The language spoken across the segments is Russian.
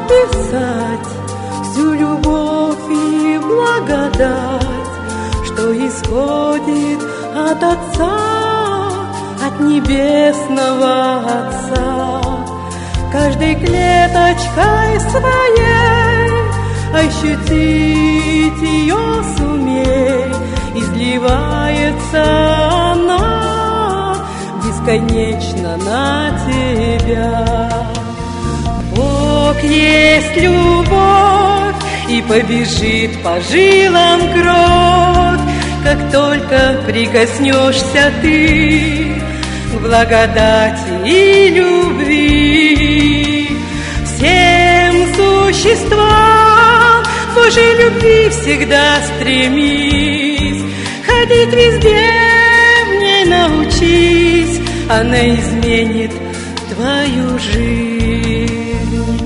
описать всю любовь и благодать, что исходит от Отца, от Небесного Отца. Каждой клеточкой своей ощутить ее сумей, изливается она бесконечно на тебя. Бог есть любовь, и побежит по жилам кровь, как только прикоснешься ты к благодати и любви. Всем существам Божьей любви всегда стремись, ходить везде в ней научись, она изменит твою жизнь.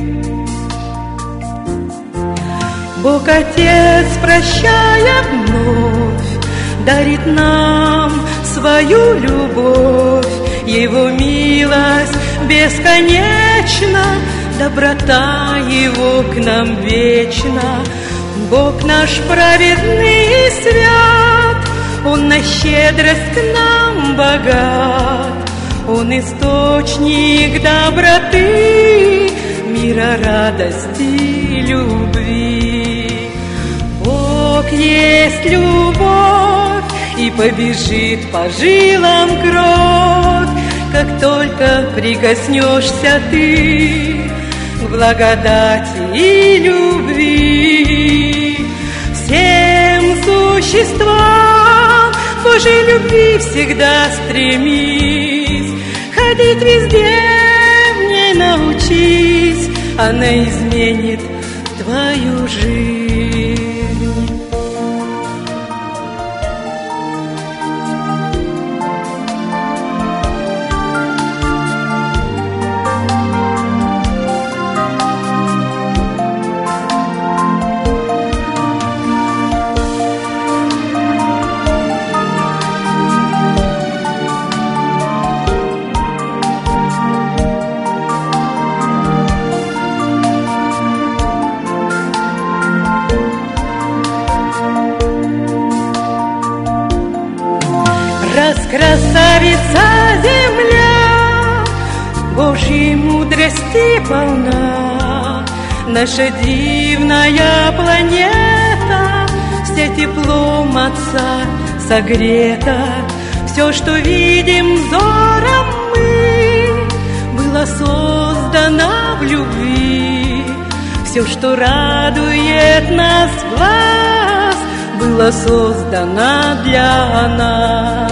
Бог Отец, прощая вновь, дарит нам свою любовь, Его милость бесконечна, доброта Его к нам вечна. Бог наш праведный и свят, Он на щедрость к нам богат, Он источник доброты, мира, радости, любви. Бог есть любовь, и побежит по жилам кровь, как только прикоснешься ты к благодати и любви. Всем существам Божьей любви всегда стремись, ходить везде в ней научись, она изменит твою жизнь. Красавица земля, Божьей мудрости полна, наша дивная планета вся теплом Отца согрета. Все, что видим взором мы, было создано в любви. Все, что радует нас глаз, было создано для нас.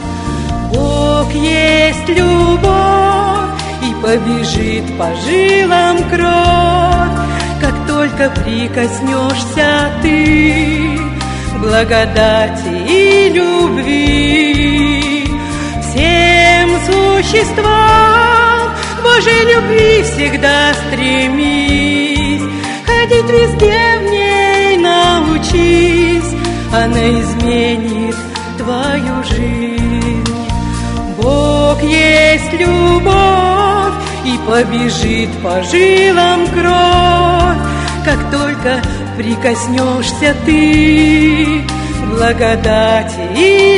Бог есть любовь, и побежит по жилам кровь, как только прикоснешься ты к благодати и любви. Всем существам Божьей любви всегда стремись, ходить везде в ней научись, она изменит твою жизнь. Бог есть любовь, и побежит по жилам кровь, как только прикоснешься ты к благодати и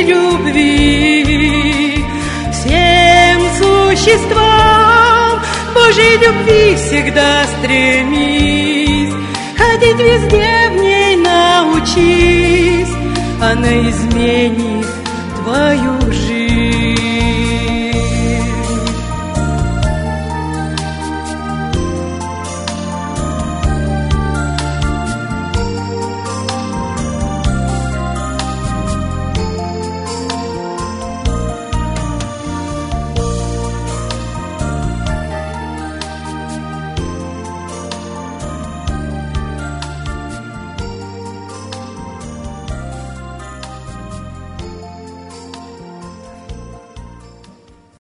любви. Всем существам Божьей любви всегда стремись, ходить везде в ней научись, она изменит